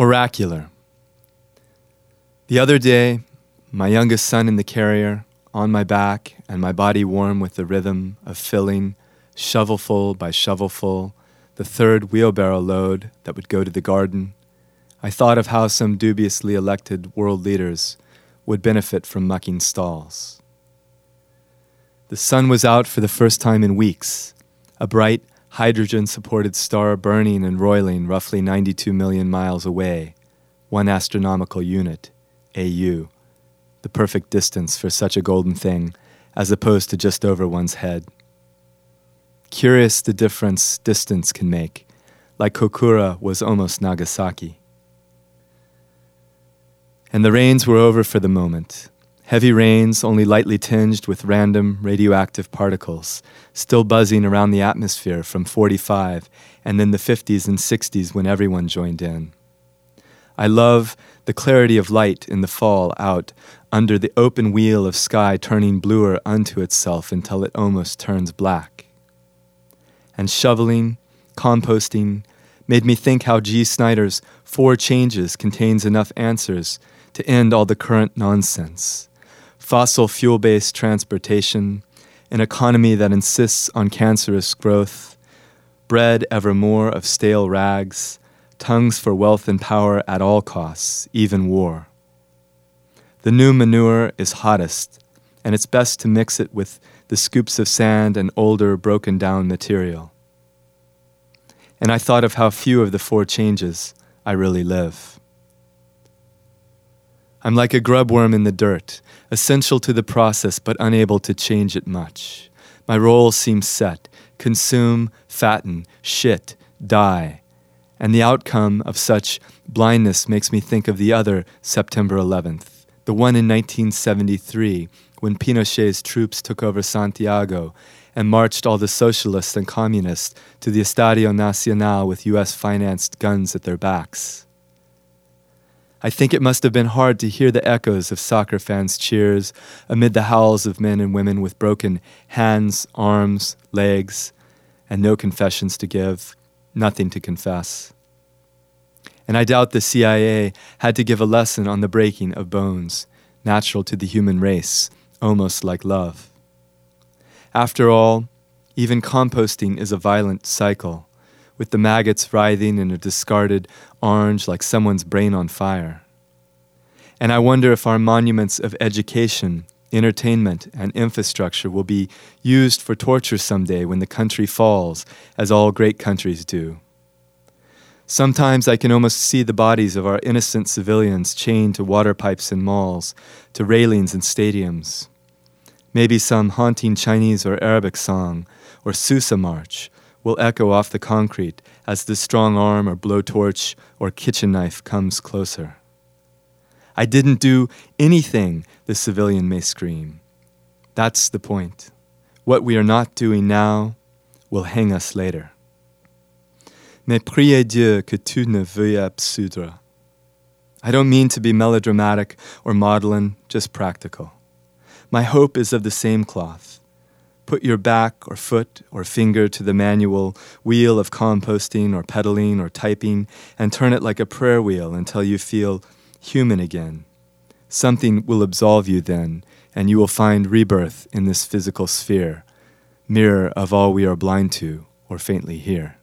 Oracular. The other day, my youngest son in the carrier, on my back and my body warm with the rhythm of filling, shovelful by shovelful, the third wheelbarrow load that would go to the garden, I thought of how some dubiously elected world leaders would benefit from mucking stalls. The sun was out for the first time in weeks, a bright, hydrogen-supported star burning and roiling roughly 92 million miles away, 1 astronomical unit, AU, the perfect distance for such a golden thing, as opposed to just over one's head. Curious the difference distance can make, like Kokura was almost Nagasaki. And the rains were over for the moment. Heavy rains, only lightly tinged with random radioactive particles, still buzzing around the atmosphere from 45 and then the 50s and 60s when everyone joined in. I love the clarity of light in the fall out under the open wheel of sky turning bluer unto itself until it almost turns black. And shoveling, composting, made me think how G. Snyder's 4 Changes contains enough answers to end all the current nonsense. Fossil fuel-based transportation, an economy that insists on cancerous growth, bread ever more of stale rags, tongues for wealth and power at all costs, even war. The new manure is hottest, and it's best to mix it with the scoops of sand and older, broken-down material. And I thought of how few of the 4 changes I really live. I'm like a grubworm in the dirt, essential to the process but unable to change it much. My role seems set: consume, fatten, shit, die. And the outcome of such blindness makes me think of the other September 11th, the one in 1973, when Pinochet's troops took over Santiago and marched all the socialists and communists to the Estadio Nacional with U.S.-financed guns at their backs. I think it must have been hard to hear the echoes of soccer fans' cheers amid the howls of men and women with broken hands, arms, legs, and no confessions to give, nothing to confess. And I doubt the CIA had to give a lesson on the breaking of bones, natural to the human race, almost like love. After all, even composting is a violent cycle, with the maggots writhing in a discarded orange like someone's brain on fire. And I wonder if our monuments of education, entertainment, and infrastructure will be used for torture someday when the country falls, as all great countries do. Sometimes I can almost see the bodies of our innocent civilians chained to water pipes in malls, to railings in stadiums. Maybe some haunting Chinese or Arabic song, or Sousa March, will echo off the concrete as the strong arm or blowtorch or kitchen knife comes closer. I didn't do anything, the civilian may scream. That's the point. What we are not doing now will hang us later. Mais priez Dieu que tout ne veuille absoudre. I don't mean to be melodramatic or maudlin, just practical. My hope is of the same cloth. Put your back or foot or finger to the manual wheel of composting or pedaling or typing and turn it like a prayer wheel until you feel human again. Something will absolve you then, and you will find rebirth in this physical sphere, mirror of all we are blind to or faintly hear.